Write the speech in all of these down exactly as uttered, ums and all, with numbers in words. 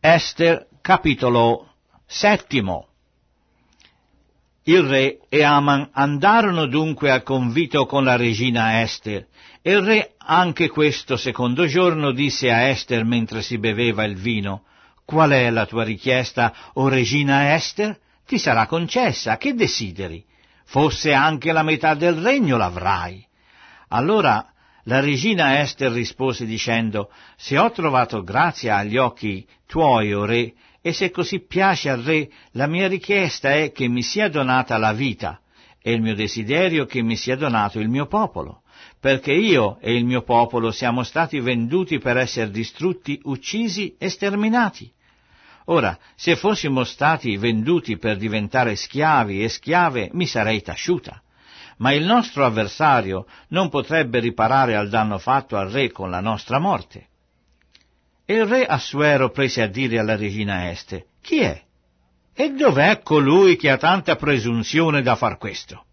Ester, capitolo settimo. Il re e Aman andarono dunque al convito con la regina Ester, e il re anche questo secondo giorno disse a Ester mentre si beveva il vino: «Qual è la tua richiesta, o regina Ester? Ti sarà concessa, che desideri? Fosse anche la metà del regno l'avrai». Allora la regina Ester rispose dicendo: «Se ho trovato grazia agli occhi tuoi, o re, e se così piace al re, la mia richiesta è che mi sia donata la vita, e il mio desiderio che mi sia donato il mio popolo, perché io e il mio popolo siamo stati venduti per essere distrutti, uccisi e sterminati. Ora, se fossimo stati venduti per diventare schiavi e schiave, mi sarei taciuta. Ma il nostro avversario non potrebbe riparare al danno fatto al re con la nostra morte». E il re Assuero prese a dire alla regina Ester: «Chi è? E dov'è colui che ha tanta presunzione da far questo?»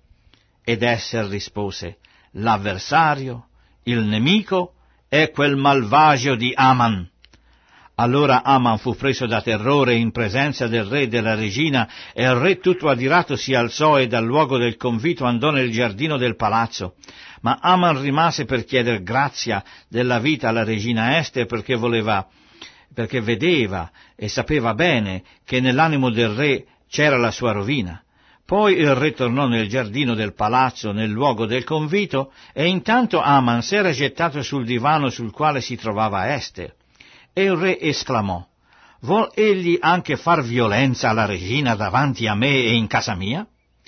Ed Ester rispose: «L'avversario, il nemico, è quel malvagio di Aman». Allora Aman fu preso da terrore in presenza del re e della regina, e il re tutto adirato si alzò e dal luogo del convito andò nel giardino del palazzo. Ma Aman rimase per chieder grazia della vita alla regina Ester, perché voleva, perché vedeva e sapeva bene che nell'animo del re c'era la sua rovina. Poi il re tornò nel giardino del palazzo, nel luogo del convito, e intanto Aman s'era gettato sul divano sul quale si trovava Ester. E il re esclamò: «Vuol egli anche far violenza alla regina davanti a me e in casa mia?»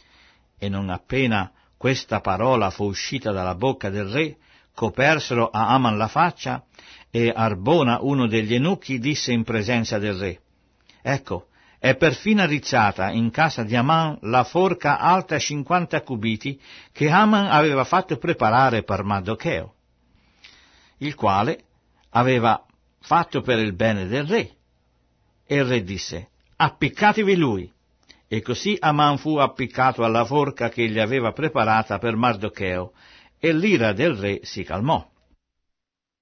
E non appena questa parola fu uscita dalla bocca del re, copersero a Aman la faccia, e Arbona, uno degli eunuchi, disse in presenza del re: «Ecco, è perfino rizzata in casa di Aman la forca alta cinquanta cubiti che Aman aveva fatto preparare per Mardocheo, il quale aveva fatto per il bene del re». E il re disse: «Appiccatevi lui». E così Aman fu appiccato alla forca che egli aveva preparata per Mardocheo, e l'ira del re si calmò.